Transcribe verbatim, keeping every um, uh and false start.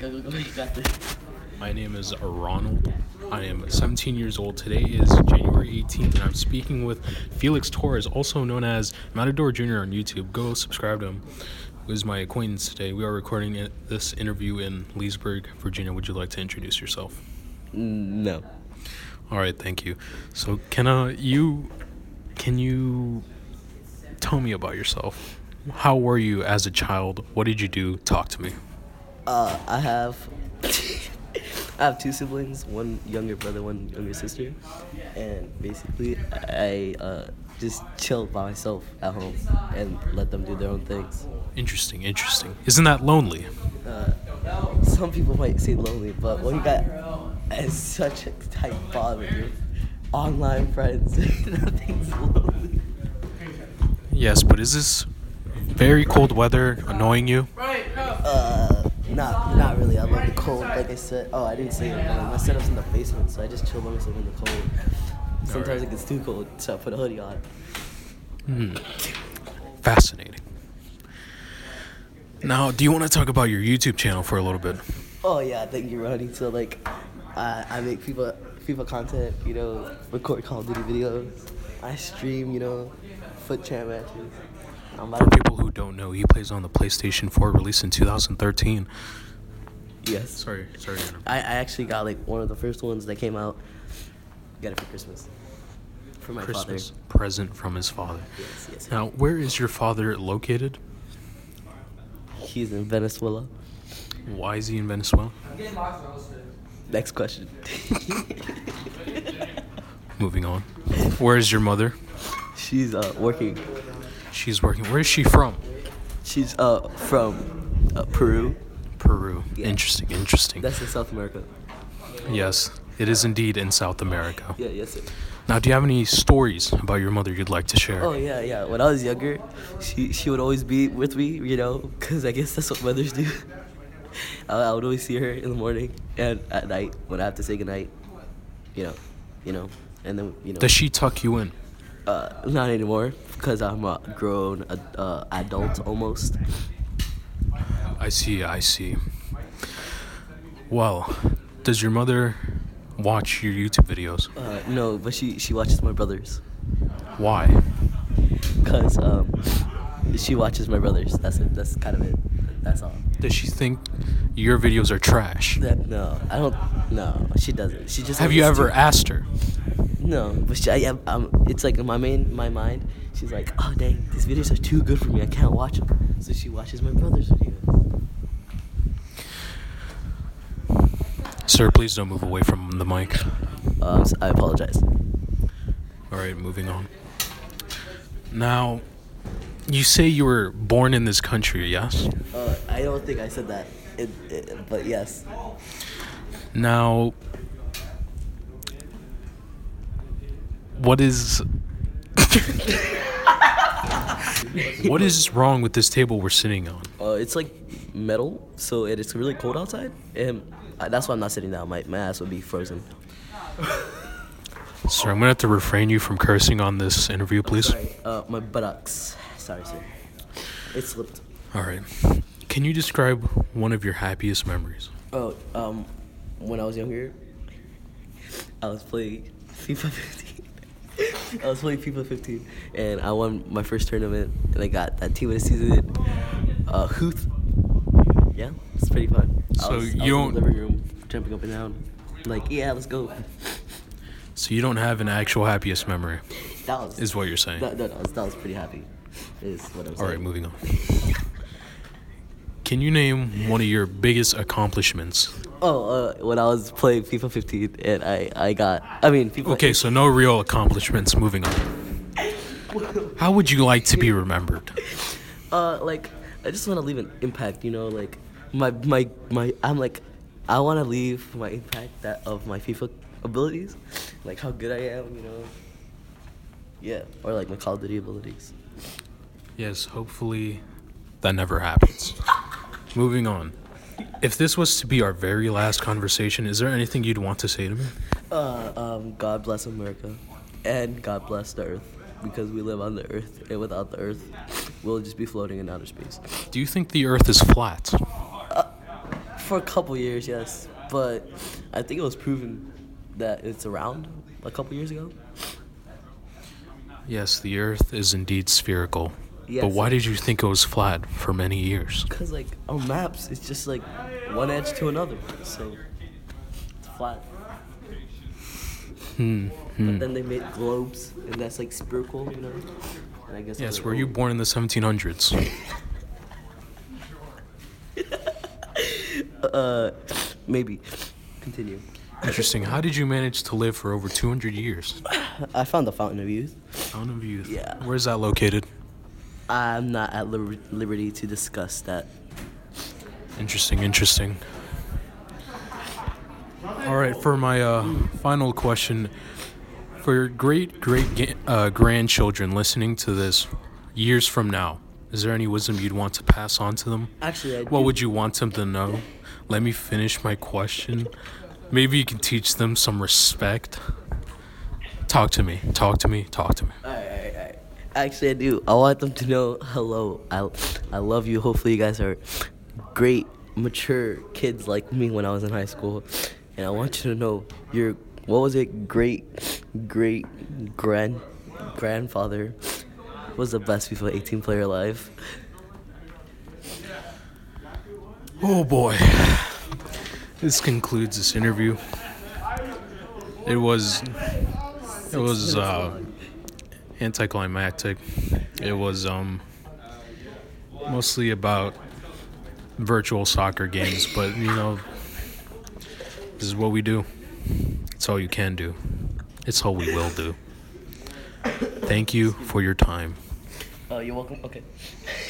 Go, go, go. You got this. My name is Ronald. I am seventeen years old. Today is January eighteenth, and I'm speaking with Felix Torres, also known as Matador Junior on YouTube. Go subscribe to him. Who is my acquaintance today. We are recording it- this interview in Leesburg, Virginia. Would you like to introduce yourself? No. All right, thank you. So, can uh, you can you tell me about yourself? How were you as a child? What did you do? Talk to me. Uh, I have I have two siblings, one younger brother, one younger sister, and basically I uh, just chill by myself at home and let them do their own things. Interesting, interesting. Isn't that lonely? Uh, some people might say lonely, but when you got uh, such a tight bond with your online friends, nothing's lonely. Yes, but is this very cold weather annoying you? Uh, not not really. I love the cold. Like I said, oh, I didn't say it. Um, my setup's in the basement, so I just chill by myself in the cold. Sometimes Alright. it gets too cold, so I put a hoodie on. Hmm. Fascinating. Now, do you want to talk about your YouTube channel for a little bit? Oh yeah, thank you, Ronnie. So like, I I make FIFA FIFA content. You know, record Call of Duty videos. I stream. You know, foot champ matches. I'm For about people who don't know, he plays on the PlayStation four, released in two thousand thirteen. yes. Sorry, sorry. Anna. I, I actually got like one of the first ones that came out. Got it for Christmas. For my Christmas father. present from his father. Yes, yes. Now, where is your father located? He's in Venezuela. Why is he in Venezuela? Next question. Moving on. Where is your mother? She's uh working. She's working. Where is she from? She's uh from uh, Peru. Peru. Yeah. Interesting, interesting. That's in South America. Yes, it is indeed in South America. Yeah, yes, sir. Now, do you have any stories about your mother you'd like to share? Oh yeah, yeah. When I was younger, she she would always be with me, you know, cause I guess that's what mothers do. I, I would always see her in the morning and at night when I have to say goodnight. You know, you know, and then you know. Does she tuck you in? Uh, not anymore, cause I'm a grown uh, uh, adult almost. I see, I see. Well, does your mother watch your YouTube videos? Uh, no, but she she watches my brothers, Why? cause um, she watches my brothers. That's it. That's kind of it. That's all. Does she think your videos are trash? That, no, I don't. No, she doesn't. She just. Have you listens ever to- asked her? No, but she, I, um, it's like in my main my mind. She's like, oh dang, these videos are too good for me. I can't watch them. So she watches my brother's videos. Sir, please don't move away from the mic. Um, so I apologize. All right, moving on. Now, you say you were born in this country, yes? Uh, I don't think I said that, it, it, but yes. Now, what is what is wrong with this table we're sitting on? Uh, it's like metal, so it, it's really cold outside, and uh, that's why I'm not sitting down. My my ass would be frozen. Sir, I'm gonna have to refrain you from cursing on this interview, please. Sorry, uh, my buttocks. Sorry, sir. It slipped. All right. Can you describe one of your happiest memories? Oh, um, when I was younger, I was playing FIFA fifteen. I was playing FIFA fifteen, and I won my first tournament, and I got that team of the season. Uh, Huth. Yeah, it's pretty fun. I So was, you I was don't- in the living room, jumping up and down, like, yeah, let's go. So you don't have an actual happiest memory, That was is what you're saying. that, that, was, that was pretty happy. Is what I'm saying. All right, moving on. Can you name one of your biggest accomplishments? Oh, uh, when I was playing FIFA fifteen, and I, I got, I mean, FIFA. Okay, so no real accomplishments. Moving on. How would you like to be remembered? Uh, like, I just want to leave an impact, you know, like, my, my, my, I'm like, I want to leave my impact that of my FIFA abilities, like how good I am, you know, yeah, or like my Call of Duty abilities. Yes, hopefully that never happens. Moving on. If this was to be our very last conversation, is there anything you'd want to say to me? Uh, um, God bless America, and God bless the Earth, because we live on the Earth, and without the Earth, we'll just be floating in outer space. Do you think the Earth is flat? For a couple years, yes. But I think it was proven that it's around a couple years ago. Yes, the Earth is indeed spherical. Yes. But why did you think it was flat for many years? Because, like, on maps, it's just, like, one edge to another. So, it's flat. Hmm. hmm. But then they made globes, and that's, like, spherical, you know? And I guess I was Yes, like, were you oh. born in the seventeen hundreds? Uh, maybe. Continue. Interesting. How did you manage to live for over two hundred years? I found the Fountain of Youth. Fountain of Youth. Yeah. Where's that located? I'm not at liber- liberty to discuss that. Interesting, interesting. All right, for my uh, final question, for your great great ga- uh, grandchildren listening to this years from now, is there any wisdom you'd want to pass on to them? Actually, I What do. would you want them to know? Let me finish my question. Maybe you can teach them some respect. Talk to me. Talk to me. Talk to me. Alright, alright, alright. Actually, I do. I want them to know hello. I, I love you. Hopefully, you guys are great, mature kids like me when I was in high school. And I want you to know your, what was it, great, great grand grandfather was the best FIFA eighteen player alive. Oh boy. This concludes this interview. It was it was uh, anticlimactic. It was um mostly about virtual soccer games, but you know, this is what we do. It's all you can do. It's all we will do. Thank you for your time. Oh, you're welcome. Okay.